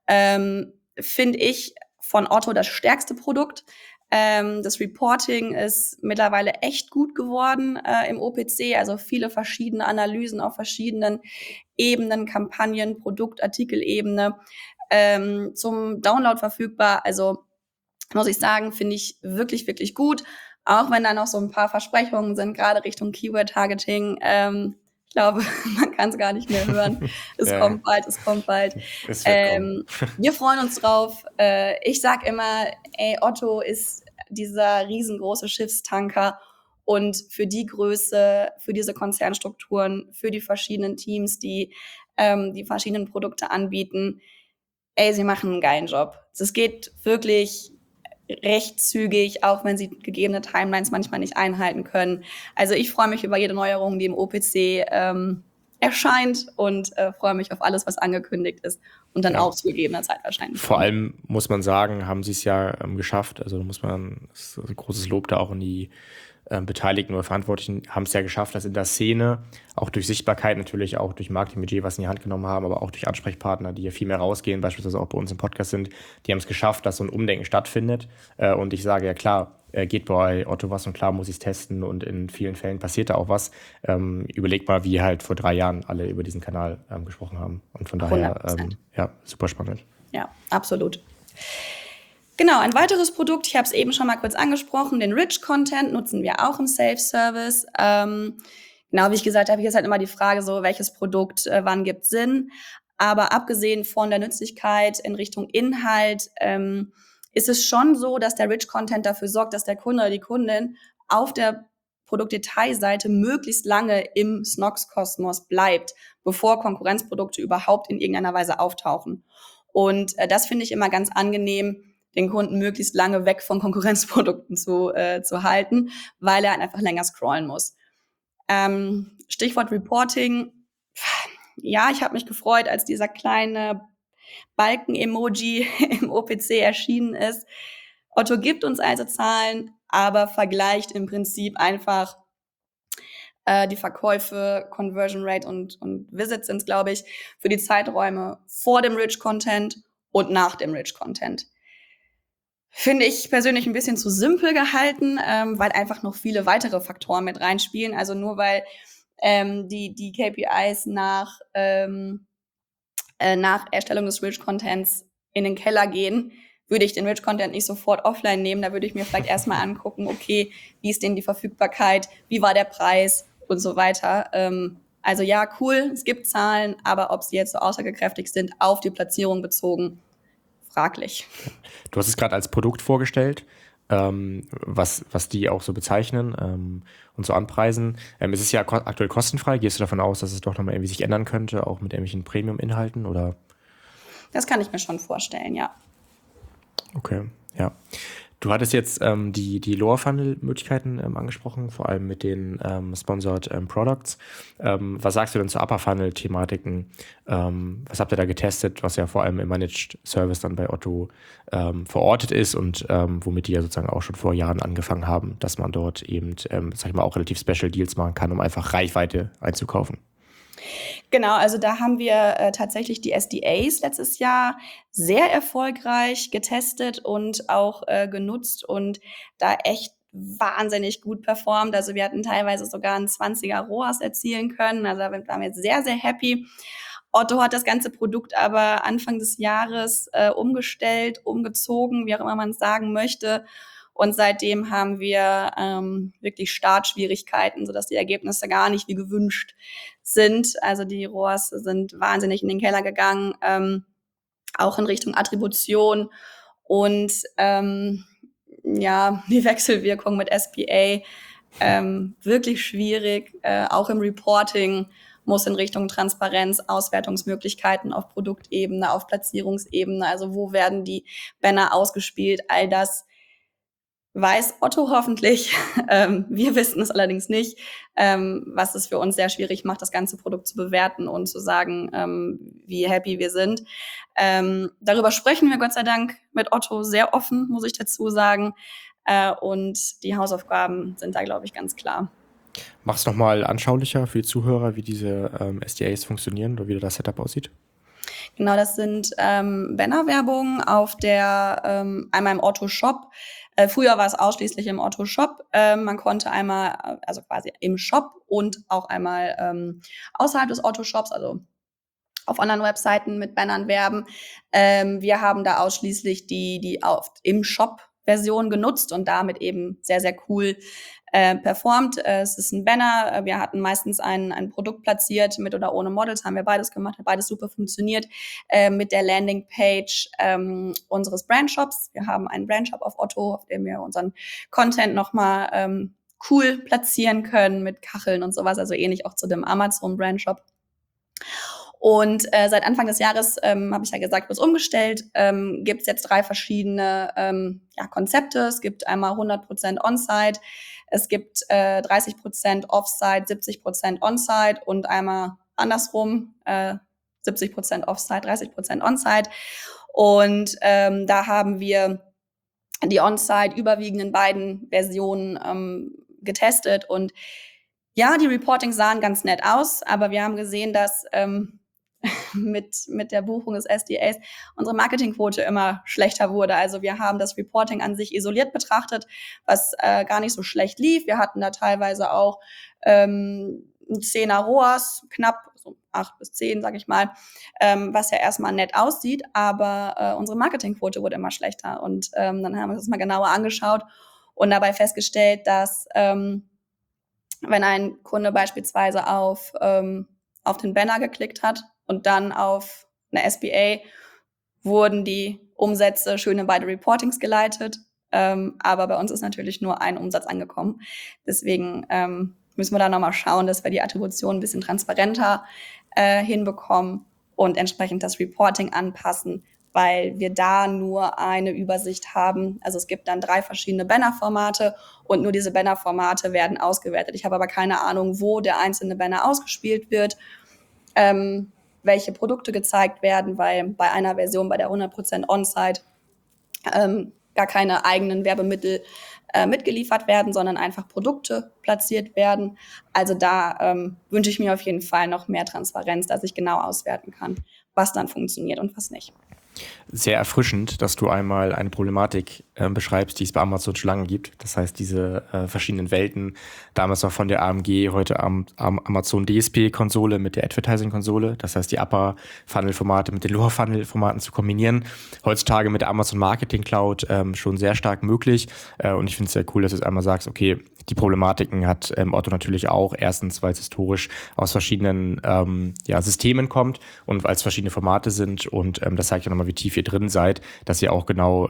Finde ich von Otto das stärkste Produkt. Das Reporting ist mittlerweile echt gut geworden im OPC, also viele verschiedene Analysen auf verschiedenen Ebenen, Kampagnen, Produktartikelebene zum Download verfügbar. Also muss ich sagen, finde ich wirklich, wirklich gut. Auch wenn da noch so ein paar Versprechungen sind, gerade Richtung Keyword-Targeting. Ich glaube, man kann es gar nicht mehr hören. Es kommt bald. Es wird kommen. Wir freuen uns drauf. Ich sag immer, Otto ist dieser riesengroße Schiffstanker. Und für die Größe, für diese Konzernstrukturen, für die verschiedenen Teams, die die verschiedenen Produkte anbieten, sie machen einen geilen Job. Es geht wirklich recht zügig, auch wenn sie gegebene Timelines manchmal nicht einhalten können. Also ich freue mich über jede Neuerung, die im OPC erscheint und freue mich auf alles, was angekündigt ist und dann auch zu gegebener Zeit wahrscheinlich. Vor allem muss man sagen, haben sie es ja geschafft. Also das ist ein großes Lob da auch in die Beteiligten oder Verantwortlichen, haben es ja geschafft, dass in der Szene auch durch Sichtbarkeit, natürlich auch durch Marketingbudget, was sie in die Hand genommen haben, aber auch durch Ansprechpartner, die ja viel mehr rausgehen, beispielsweise auch bei uns im Podcast sind, die haben es geschafft, dass so ein Umdenken stattfindet. Und ich sage ja klar, geht bei Otto was und klar muss ich es testen und in vielen Fällen passiert da auch was. Überleg mal, wie halt vor 3 Jahren alle über diesen Kanal gesprochen haben. Und von daher, ja, super spannend. Ja, absolut. Genau, ein weiteres Produkt, ich habe es eben schon mal kurz angesprochen, den Rich Content nutzen wir auch im Self-Service. Genau, wie ich gesagt habe, hier ist halt immer die Frage so, welches Produkt, wann gibt Sinn. Aber abgesehen von der Nützlichkeit in Richtung Inhalt, ist es schon so, dass der Rich Content dafür sorgt, dass der Kunde oder die Kundin auf der Produktdetailseite möglichst lange im Snox-Kosmos bleibt, bevor Konkurrenzprodukte überhaupt in irgendeiner Weise auftauchen. Und das finde ich immer ganz angenehm, den Kunden möglichst lange weg von Konkurrenzprodukten zu halten, weil er einfach länger scrollen muss. Stichwort Reporting. Ja, ich habe mich gefreut, als dieser kleine Balken-Emoji im OPC erschienen ist. Otto gibt uns also Zahlen, aber vergleicht im Prinzip einfach die Verkäufe, Conversion Rate und Visits sind es, glaube ich, für die Zeiträume vor dem Rich Content und nach dem Rich Content. Finde ich persönlich ein bisschen zu simpel gehalten, weil einfach noch viele weitere Faktoren mit reinspielen. Also nur weil die KPIs nach Erstellung des Rich Contents in den Keller gehen, würde ich den Rich Content nicht sofort offline nehmen. Da würde ich mir vielleicht erstmal angucken, okay, wie ist denn die Verfügbarkeit, wie war der Preis und so weiter. Also ja, cool, es gibt Zahlen, aber ob sie jetzt so aussagekräftig sind, auf die Platzierung bezogen, fraglich. Du hast es gerade als Produkt vorgestellt. was die auch so bezeichnen und so anpreisen. Es ist ja aktuell kostenfrei. Gehst du davon aus, dass es doch nochmal irgendwie sich ändern könnte, auch mit irgendwelchen Premium-Inhalten, oder? Das kann ich mir schon vorstellen, ja. Okay, ja. Du hattest jetzt die Lower-Funnel-Möglichkeiten angesprochen, vor allem mit den Sponsored Products. Was sagst du denn zu Upper-Funnel-Thematiken? Was habt ihr da getestet, was ja vor allem im Managed Service dann bei Otto verortet ist und womit die ja sozusagen auch schon vor Jahren angefangen haben, dass man dort eben, sag ich mal, auch relativ Special Deals machen kann, um einfach Reichweite einzukaufen? Genau, also da haben wir tatsächlich die SDAs letztes Jahr sehr erfolgreich getestet und auch genutzt und da echt wahnsinnig gut performt. Also wir hatten teilweise sogar einen 20er ROAS erzielen können. Also da waren wir sehr, sehr happy. Otto hat das ganze Produkt aber Anfang des Jahres umgestellt, umgezogen, wie auch immer man es sagen möchte. Und seitdem haben wir wirklich Startschwierigkeiten, sodass die Ergebnisse gar nicht wie gewünscht sind. Also die ROAS sind wahnsinnig in den Keller gegangen, auch in Richtung Attribution. Und die Wechselwirkung mit SPA wirklich schwierig. Auch im Reporting muss in Richtung Transparenz, Auswertungsmöglichkeiten auf Produktebene, auf Platzierungsebene, also wo werden die Banner ausgespielt, all das weiß Otto hoffentlich. Wir wissen es allerdings nicht, was es für uns sehr schwierig macht, das ganze Produkt zu bewerten und zu sagen, wie happy wir sind. Darüber sprechen wir Gott sei Dank mit Otto sehr offen, muss ich dazu sagen. Und die Hausaufgaben sind da, glaube ich, ganz klar. Mach es nochmal anschaulicher für die Zuhörer, wie diese SDAs funktionieren oder wie das Setup aussieht. Genau, das sind Bannerwerbungen auf einmal im Otto-Shop. Früher war es ausschließlich im Otto-Shop. Man konnte einmal, also quasi im Shop und auch einmal außerhalb des Otto-Shops, also auf anderen Webseiten mit Bannern werben. Wir haben da ausschließlich die im Shop-Version genutzt und damit eben sehr, sehr cool performt. Es ist ein Banner. Wir hatten meistens ein Produkt platziert, mit oder ohne Models, haben wir beides gemacht, hat beides super funktioniert. Mit der Landingpage unseres Brandshops. Wir haben einen Brandshop auf Otto, auf dem wir unseren Content nochmal cool platzieren können mit Kacheln und sowas, also ähnlich auch zu dem Amazon Brandshop. Und seit Anfang des Jahres, habe ich ja gesagt, wird es umgestellt, gibt es jetzt 3 verschiedene Konzepte. Es gibt einmal 100% On-Site, es gibt 30% Off-Site, 70% On-Site und einmal andersrum, 70% Off-Site, 30% On-Site. Und da haben wir die On-Site überwiegend in beiden Versionen getestet. Und ja, die Reportings sahen ganz nett aus, aber wir haben gesehen, dass mit der Buchung des SDAs unsere Marketingquote immer schlechter wurde. Also wir haben das Reporting an sich isoliert betrachtet, was gar nicht so schlecht lief. Wir hatten da teilweise auch ein 10er ROAS, knapp so 8 bis 10, sag ich mal, was ja erstmal nett aussieht, aber unsere Marketingquote wurde immer schlechter. Und dann haben wir uns das mal genauer angeschaut und dabei festgestellt, dass wenn ein Kunde beispielsweise auf den Banner geklickt hat und dann auf eine SPA, wurden die Umsätze schön in beide Reportings geleitet. Aber bei uns ist natürlich nur ein Umsatz angekommen. Deswegen müssen wir da nochmal schauen, dass wir die Attribution ein bisschen transparenter hinbekommen und entsprechend das Reporting anpassen, weil wir da nur eine Übersicht haben. Also es gibt dann 3 verschiedene Bannerformate und nur diese Bannerformate werden ausgewertet. Ich habe aber keine Ahnung, wo der einzelne Banner ausgespielt wird, welche Produkte gezeigt werden, weil bei einer Version, bei der 100% On-Site, gar keine eigenen Werbemittel mitgeliefert werden, sondern einfach Produkte platziert werden. Also da wünsche ich mir auf jeden Fall noch mehr Transparenz, dass ich genau auswerten kann, was dann funktioniert und was nicht. Sehr erfrischend, dass du einmal eine Problematik beschreibst, die es bei Amazon schon lange gibt. Das heißt, diese verschiedenen Welten, damals noch von der AMG, heute am Amazon DSP-Konsole mit der Advertising-Konsole. Das heißt, die Upper-Funnel-Formate mit den Lower-Funnel-Formaten zu kombinieren. Heutzutage mit der Amazon Marketing Cloud schon sehr stark möglich. Und ich finde es sehr cool, dass du jetzt einmal sagst, okay, die Problematiken hat Otto natürlich auch. Erstens, weil es historisch aus verschiedenen Systemen kommt und weil es verschiedene Formate sind. Und das zeigt ja nochmal, wie tief ihr drin seid, dass ihr auch genau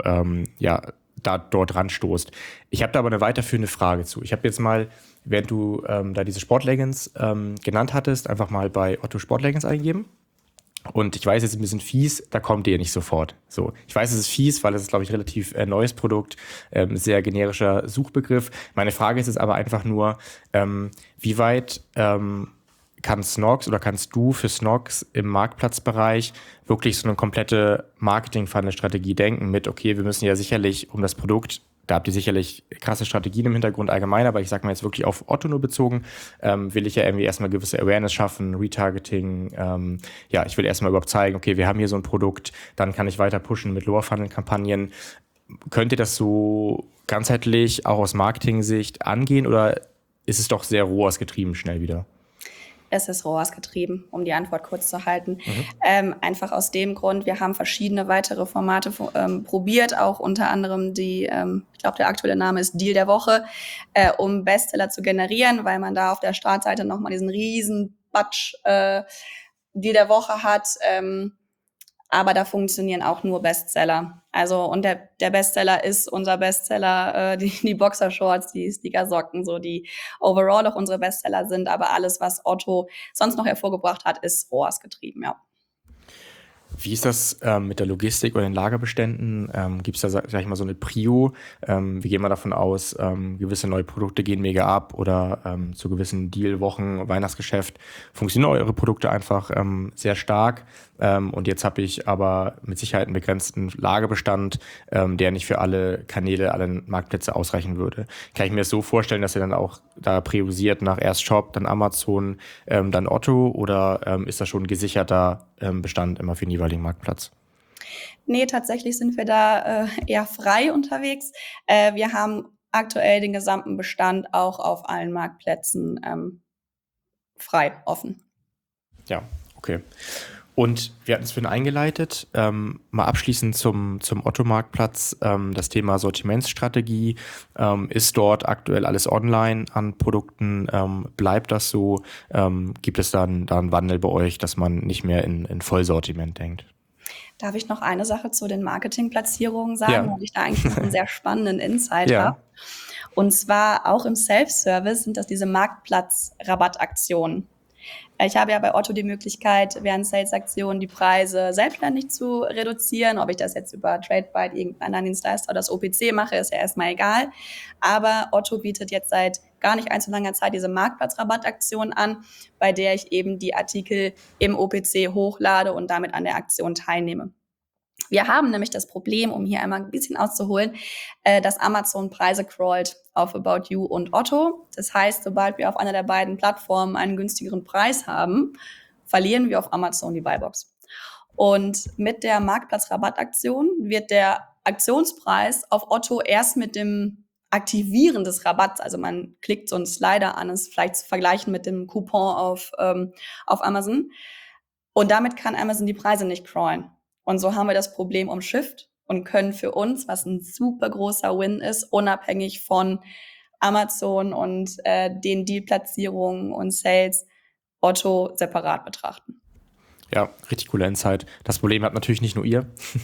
dort ranstoßt. Ich habe da aber eine weiterführende Frage zu. Ich habe jetzt mal, während du da diese Sportleggings genannt hattest, einfach mal bei Otto Sportleggings eingegeben. Und ich weiß, jetzt ein bisschen fies, da kommt ihr nicht sofort. So, ich weiß, es ist fies, weil es ist, glaube ich, relativ neues Produkt, sehr generischer Suchbegriff. Meine Frage ist jetzt aber einfach nur, wie weit kann Snox oder kannst du für Snox im Marktplatzbereich wirklich so eine komplette Marketing-Funnel-Strategie denken mit, okay, wir müssen ja sicherlich um das Produkt, da habt ihr sicherlich krasse Strategien im Hintergrund allgemein, aber ich sage mal jetzt wirklich auf Otto nur bezogen, will ich ja irgendwie erstmal gewisse Awareness schaffen, Retargeting, ich will erstmal überhaupt zeigen, okay, wir haben hier so ein Produkt, dann kann ich weiter pushen mit Lower-Funnel-Kampagnen. Könnt ihr das so ganzheitlich auch aus Marketing-Sicht angehen oder ist es doch sehr ROAS-getrieben schnell wieder? Es ist ROAS getrieben, um die Antwort kurz zu halten. Einfach aus dem Grund, wir haben verschiedene weitere Formate probiert, auch unter anderem ich glaube, der aktuelle Name ist Deal der Woche, um Bestseller zu generieren, weil man da auf der Startseite nochmal diesen riesen Batsch Deal der Woche hat. Aber da funktionieren auch nur Bestseller. Also, und der Bestseller ist unser Bestseller, die Boxershorts, die Sneakersocken, so die overall auch unsere Bestseller sind. Aber alles, was Otto sonst noch hervorgebracht hat, ist ROAS getrieben, ja. Wie ist das mit der Logistik oder den Lagerbeständen? Gibt es da, sag ich mal, so eine Prio? Wie gehen wir davon aus, gewisse neue Produkte gehen mega ab oder zu gewissen Dealwochen, Weihnachtsgeschäft funktionieren eure Produkte einfach sehr stark? Und jetzt habe ich aber mit Sicherheit einen begrenzten Lagerbestand, der nicht für alle Kanäle, alle Marktplätze ausreichen würde. Kann ich mir das so vorstellen, dass ihr dann auch da priorisiert nach erst Shop, dann Amazon, dann Otto oder ist das schon ein gesicherter Bestand immer für den jeweiligen Marktplatz? Nee, tatsächlich sind wir da eher frei unterwegs. Wir haben aktuell den gesamten Bestand auch auf allen Marktplätzen frei, offen. Ja, okay. Und wir hatten es vorhin eingeleitet, mal abschließend zum Otto-Marktplatz, das Thema Sortimentsstrategie. Ist dort aktuell alles online an Produkten? Bleibt das so? Gibt es da einen Wandel bei euch, dass man nicht mehr in Vollsortiment denkt? Darf ich noch eine Sache zu den Marketingplatzierungen sagen, Ja. weil ich da eigentlich noch einen sehr spannenden Insight Ja. habe. Und zwar auch im Self-Service sind das diese Marktplatz-Rabattaktionen. Ich habe ja bei Otto die Möglichkeit, während Sales-Aktionen die Preise selbstständig zu reduzieren. Ob ich das jetzt über TradeByte, irgendeinen anderen Dienstleister oder das OPC mache, ist ja erstmal egal. Aber Otto bietet jetzt seit gar nicht allzu langer Zeit diese Marktplatz-Rabattaktion an, bei der ich eben die Artikel im OPC hochlade und damit an der Aktion teilnehme. Wir haben nämlich das Problem, um hier einmal ein bisschen auszuholen, dass Amazon Preise crawlt auf About You und Otto. Das heißt, sobald wir auf einer der beiden Plattformen einen günstigeren Preis haben, verlieren wir auf Amazon die Buybox. Und mit der Marktplatz-Rabattaktion wird der Aktionspreis auf Otto erst mit dem Aktivieren des Rabatts, also man klickt so einen Slider an, ist vielleicht zu vergleichen mit dem Coupon auf Amazon. Und damit kann Amazon die Preise nicht crawlen. Und so haben wir das Problem umschifft und können für uns, was ein super großer Win ist, unabhängig von Amazon und den Deal-Platzierungen und Sales, Otto separat betrachten. Ja, richtig cooler Insight. Das Problem hat natürlich nicht nur ihr.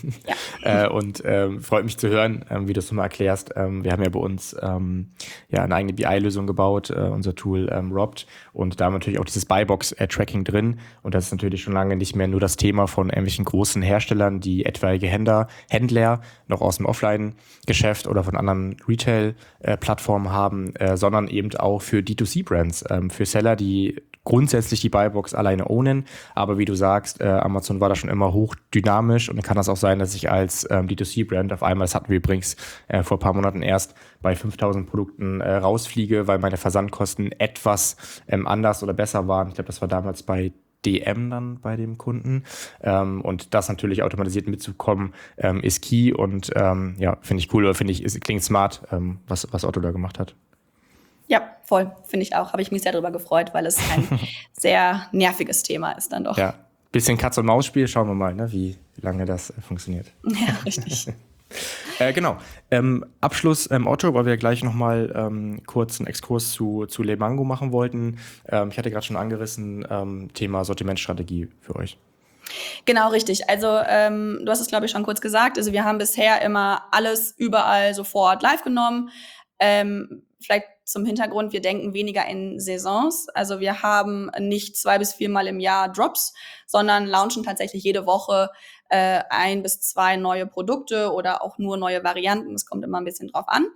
Ja. Und freut mich zu hören, wie du es nochmal erklärst. Wir haben ja bei uns eine eigene BI-Lösung gebaut, unser Tool Robbed. Und da haben wir natürlich auch dieses Buybox-Tracking drin. Und das ist natürlich schon lange nicht mehr nur das Thema von irgendwelchen großen Herstellern, die etwaige Händler noch aus dem Offline-Geschäft oder von anderen Retail-Plattformen haben, sondern eben auch für D2C-Brands, für Seller, die grundsätzlich die Buybox alleine ownen, aber wie du sagst, Amazon war da schon immer hochdynamisch und dann kann das auch sein, dass ich als D2C-Brand auf einmal, das hatten wir übrigens vor ein paar Monaten erst, bei 5.000 Produkten rausfliege, weil meine Versandkosten etwas anders oder besser waren. Ich glaube, das war damals bei DM dann bei dem Kunden und das natürlich automatisiert mitzukommen, ist key und finde ich cool oder klingt smart, was Otto da gemacht hat. Ja, voll, finde ich auch. Habe ich mich sehr darüber gefreut, weil es ein sehr nerviges Thema ist dann doch. Ja, bisschen Katz-und-Maus-Spiel. Schauen wir mal, ne, wie lange das funktioniert. Ja, richtig. Genau. Abschluss Otto, weil wir gleich nochmal kurz einen Exkurs zu Le Mango machen wollten. Ich hatte gerade schon angerissen, Thema Sortimentsstrategie für euch. Genau, richtig. Also du hast es, glaube ich, schon kurz gesagt. Also wir haben bisher immer alles überall sofort live genommen. Vielleicht zum Hintergrund, wir denken weniger in Saisons. Also wir haben nicht 2 bis 4 Mal im Jahr Drops, sondern launchen tatsächlich jede Woche 1 bis 2 neue Produkte oder auch nur neue Varianten. Es kommt immer ein bisschen drauf an.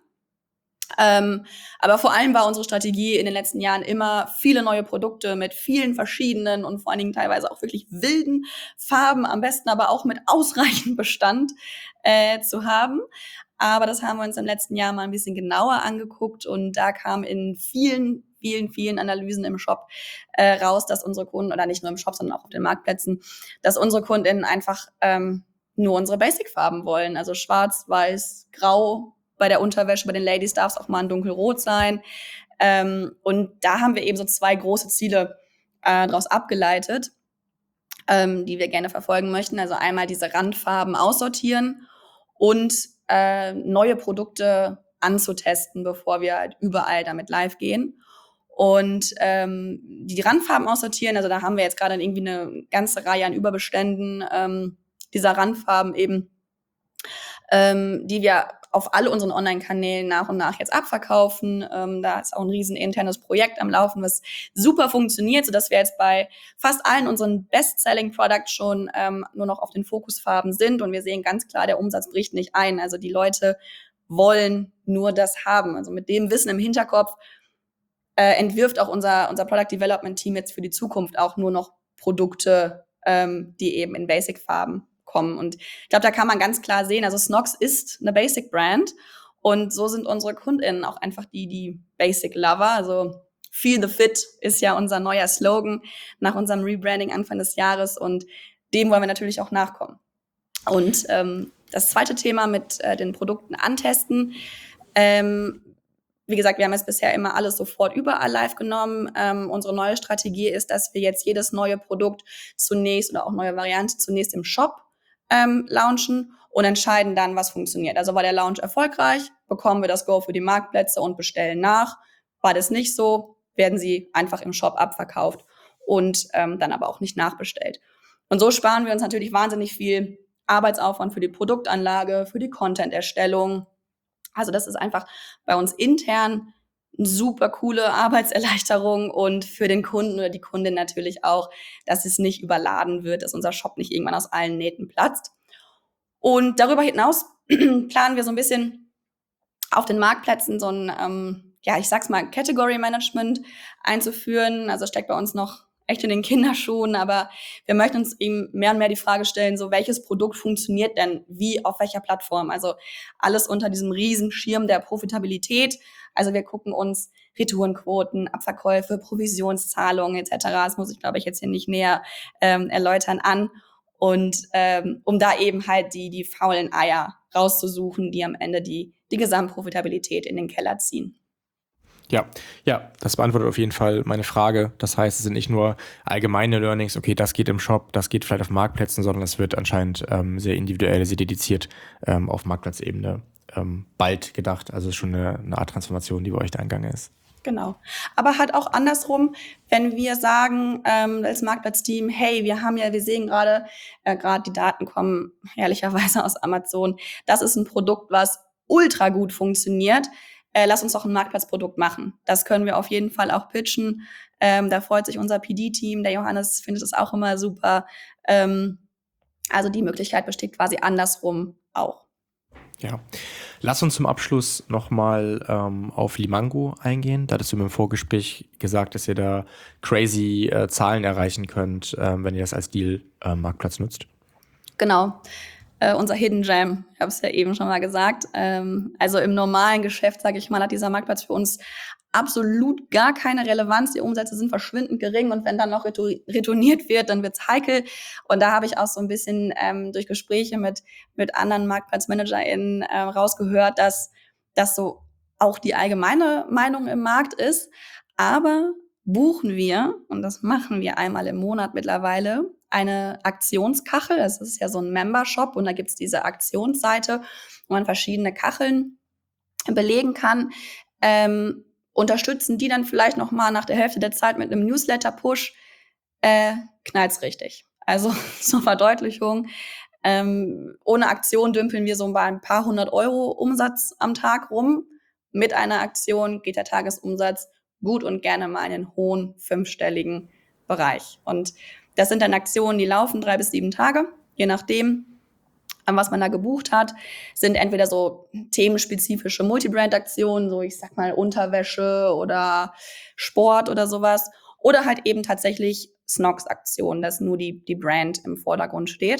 Aber vor allem war unsere Strategie in den letzten Jahren immer viele neue Produkte mit vielen verschiedenen und vor allen Dingen teilweise auch wirklich wilden Farben, am besten aber auch mit ausreichend Bestand zu haben. Aber das haben wir uns im letzten Jahr mal ein bisschen genauer angeguckt und da kam in vielen Analysen im Shop raus, dass unsere Kunden, oder nicht nur im Shop, sondern auch auf den Marktplätzen, dass unsere KundInnen einfach nur unsere Basic-Farben wollen. Also schwarz, weiß, grau. Bei der Unterwäsche, bei den Ladies darf es auch mal ein dunkelrot sein. Und da haben wir eben so 2 große Ziele daraus abgeleitet, die wir gerne verfolgen möchten. Also einmal diese Randfarben aussortieren und neue Produkte anzutesten, bevor wir halt überall damit live gehen. Und die Randfarben aussortieren, also da haben wir jetzt gerade irgendwie eine ganze Reihe an Überbeständen dieser Randfarben eben, die wir auf alle unseren Online-Kanälen nach und nach jetzt abverkaufen. Da ist auch ein riesen internes Projekt am Laufen, was super funktioniert, sodass wir jetzt bei fast allen unseren Best-Selling-Products schon nur noch auf den Fokusfarben sind. Und wir sehen ganz klar, der Umsatz bricht nicht ein. Also die Leute wollen nur das haben. Also mit dem Wissen im Hinterkopf entwirft auch unser Product Development Team jetzt für die Zukunft auch nur noch Produkte, die eben in Basic-Farben kommen. Und ich glaube, da kann man ganz klar sehen, also Snox ist eine Basic-Brand und so sind unsere KundInnen auch einfach die Basic-Lover. Also Feel the Fit ist ja unser neuer Slogan nach unserem Rebranding Anfang des Jahres und dem wollen wir natürlich auch nachkommen. Und das zweite Thema mit den Produkten antesten. Wie gesagt, wir haben jetzt bisher immer alles sofort überall live genommen. Unsere neue Strategie ist, dass wir jetzt jedes neue Produkt zunächst oder auch neue Variante zunächst im Shop launchen und entscheiden dann, was funktioniert. Also war der Launch erfolgreich, bekommen wir das Go für die Marktplätze und bestellen nach. War das nicht so, werden sie einfach im Shop abverkauft und dann aber auch nicht nachbestellt. Und so sparen wir uns natürlich wahnsinnig viel Arbeitsaufwand für die Produktanlage, für die Content-Erstellung. Also das ist einfach bei uns intern eine super coole Arbeitserleichterung und für den Kunden oder die Kundin natürlich auch, dass es nicht überladen wird, dass unser Shop nicht irgendwann aus allen Nähten platzt. Und darüber hinaus planen wir so ein bisschen auf den Marktplätzen so ein, ich sag's mal, Category Management einzuführen. Also steckt bei uns noch echt in den Kinderschuhen, aber wir möchten uns eben mehr und mehr die Frage stellen, so welches Produkt funktioniert denn wie auf welcher Plattform? Also alles unter diesem riesen Schirm der Profitabilität. Also wir gucken uns Retourenquoten, Abverkäufe, Provisionszahlungen etc. Das muss ich, glaube ich, jetzt hier nicht näher erläutern an. Und um da eben halt die faulen Eier rauszusuchen, die am Ende die Gesamtprofitabilität in den Keller ziehen. Ja, das beantwortet auf jeden Fall meine Frage. Das heißt, es sind nicht nur allgemeine Learnings, okay, das geht im Shop, das geht vielleicht auf Marktplätzen, sondern es wird anscheinend sehr individuell, sehr dediziert auf Marktplatzebene bald gedacht. Also es ist schon eine Art Transformation, die bei euch da eingegangen ist. Genau. Aber halt auch andersrum, wenn wir sagen als Marktplatzteam, hey, wir sehen gerade die Daten kommen herrlicherweise aus Amazon, das ist ein Produkt, was ultra gut funktioniert, lass uns doch ein Marktplatzprodukt machen. Das können wir auf jeden Fall auch pitchen. Da freut sich unser PD-Team, der Johannes findet es auch immer super. Also die Möglichkeit besteht quasi andersrum auch. Ja, lass uns zum Abschluss nochmal auf Limango eingehen. Da hattest du mir im Vorgespräch gesagt, dass ihr da crazy Zahlen erreichen könnt, wenn ihr das als Deal-Marktplatz nutzt. Genau. Unser Hidden Gem, ich habe es ja eben schon mal gesagt. Also im normalen Geschäft, sage ich mal, hat dieser Marktplatz für uns absolut gar keine Relevanz. Die Umsätze sind verschwindend gering und wenn dann noch retourniert wird, dann wird's heikel. Und da habe ich auch so ein bisschen durch Gespräche mit anderen MarktplatzmanagerInnen rausgehört, dass das so auch die allgemeine Meinung im Markt ist. Aber buchen wir, und das machen wir einmal im Monat mittlerweile, eine Aktionskachel. Das ist ja so ein Membershop und da gibt's diese Aktionsseite, wo man verschiedene Kacheln belegen kann. Unterstützen die dann vielleicht noch mal nach der Hälfte der Zeit mit einem Newsletter-Push, knallt's richtig. Also zur Verdeutlichung, ohne Aktion dümpeln wir so bei ein paar 100 € Umsatz am Tag rum. Mit einer Aktion geht der Tagesumsatz gut und gerne mal in einen hohen 5-stelligen Bereich. Und das sind dann Aktionen, die laufen 3 bis 7 Tage, je nachdem, was man da gebucht hat, sind entweder so themenspezifische Multibrand-Aktionen, so ich sag mal Unterwäsche oder Sport oder sowas, oder halt eben tatsächlich Snox-Aktionen, dass nur die Brand im Vordergrund steht.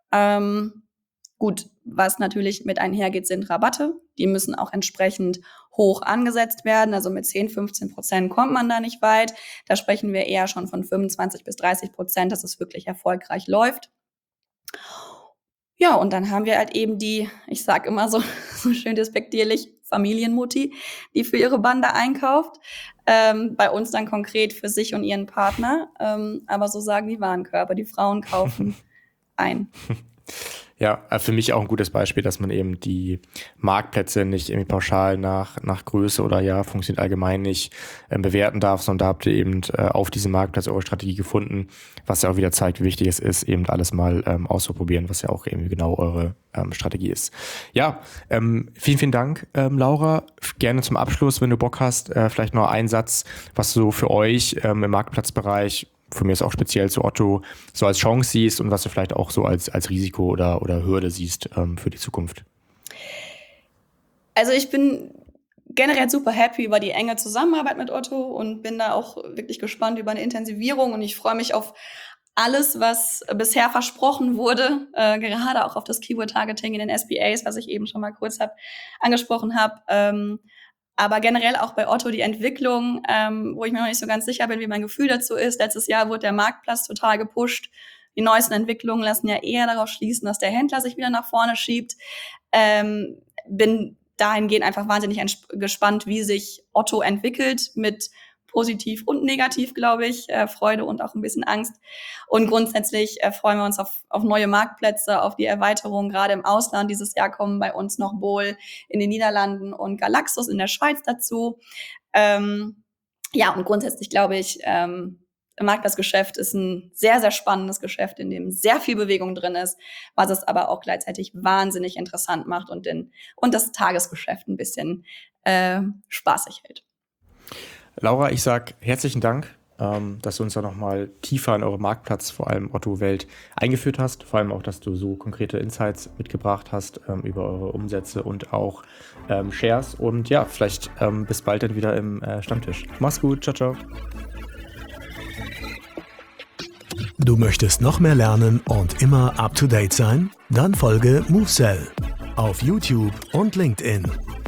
Gut, was natürlich mit einhergeht, sind Rabatte. Die müssen auch entsprechend hoch angesetzt werden. Also mit 10-15% kommt man da nicht weit. Da sprechen wir eher schon von 25-30%, dass es wirklich erfolgreich läuft. Ja, und dann haben wir halt eben die, ich sag immer so schön despektierlich, Familienmutti, die für ihre Bande einkauft. Bei uns dann konkret für sich und ihren Partner. Aber so sagen die Warenkörper, die Frauen kaufen ein. Ja, für mich auch ein gutes Beispiel, dass man eben die Marktplätze nicht irgendwie pauschal nach Größe oder ja, funktioniert allgemein nicht bewerten darf, sondern da habt ihr eben auf diesem Marktplatz eure Strategie gefunden, was ja auch wieder zeigt, wie wichtig es ist, eben alles mal auszuprobieren, was ja auch irgendwie genau eure Strategie ist. Ja, vielen, vielen Dank, Laura. Gerne zum Abschluss, wenn du Bock hast, vielleicht noch einen Satz, was du für euch im Marktplatzbereich, von mir ist auch speziell zu Otto, so als Chance siehst und was du vielleicht auch so als Risiko oder Hürde siehst für die Zukunft? Also ich bin generell super happy über die enge Zusammenarbeit mit Otto und bin da auch wirklich gespannt über eine Intensivierung und ich freue mich auf alles, was bisher versprochen wurde, gerade auch auf das Keyword-Targeting in den SPAs, was ich eben schon mal kurz angesprochen habe. Aber generell auch bei Otto die Entwicklung, wo ich mir noch nicht so ganz sicher bin, wie mein Gefühl dazu ist. Letztes Jahr wurde der Marktplatz total gepusht. Die neuesten Entwicklungen lassen ja eher darauf schließen, dass der Händler sich wieder nach vorne schiebt. Bin dahingehend einfach wahnsinnig gespannt, wie sich Otto entwickelt mit positiv und negativ, glaube ich, Freude und auch ein bisschen Angst. Und grundsätzlich freuen wir uns auf neue Marktplätze, auf die Erweiterung. Gerade im Ausland dieses Jahr kommen bei uns noch Bol in den Niederlanden und Galaxus in der Schweiz dazu. Ja, und grundsätzlich glaube ich, Marktplatzgeschäft ist ein sehr, sehr spannendes Geschäft, in dem sehr viel Bewegung drin ist, was es aber auch gleichzeitig wahnsinnig interessant macht und das Tagesgeschäft ein bisschen spaßig hält. Laura, ich sag herzlichen Dank, dass du uns da nochmal tiefer in eure Marktplatz, vor allem Otto-Welt, eingeführt hast. Vor allem auch, dass du so konkrete Insights mitgebracht hast über eure Umsätze und auch Shares. Und ja, vielleicht bis bald dann wieder im Stammtisch. Mach's gut, ciao, ciao. Du möchtest noch mehr lernen und immer up to date sein? Dann folge MoveSell auf YouTube und LinkedIn.